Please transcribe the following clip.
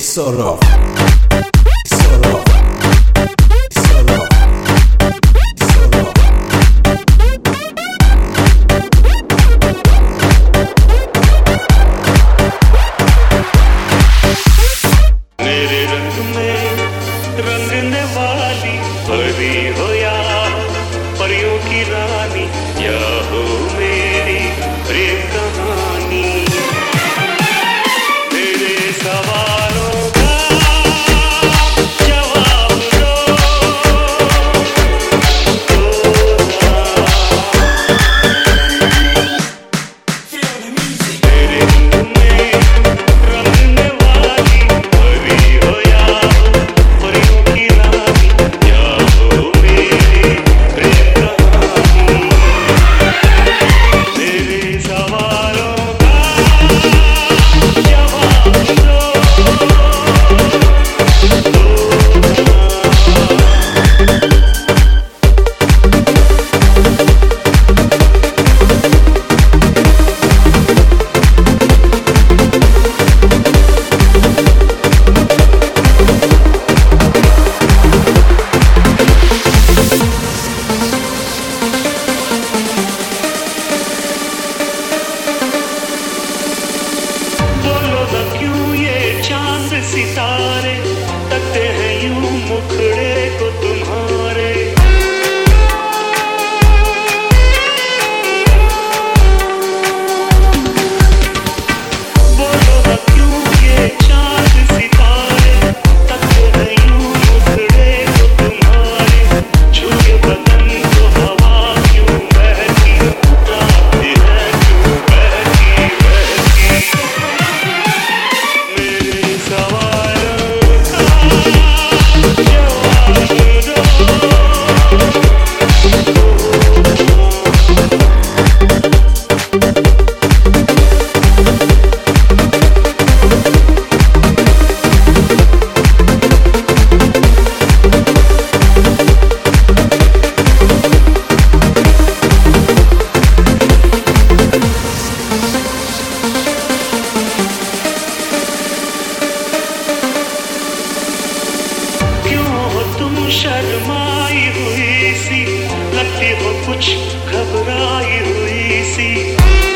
sort of, sort of, sort of, sort of. मेरे रंग में रंगने वाली परी हो या परियों की रानी, या हो मेरी प्रिय कहानी। मेरे सवालों का जवाब दो, मेरे रंग में रंगने वाली परी हो या परियों की रानी, या हो मेरी प्रिय कहानी। मेरे सवालों का जवाब दो। बोलो न क्यों ये चांद सितारे तकते हैं यूं मुखड़े को तुम्हारे। बोलो न क्यों ये चांद सितारे तकते हैं यूं मुखड़े को तुम्हारे। छुए बदन को हवा क्यों बहती जाती है, क्यों बहती बहती। मेरे सवालों का जवाब दो। क्यों हो तुम शर्माई हुई सी, लगती हो कुछ घबराई हुई सी।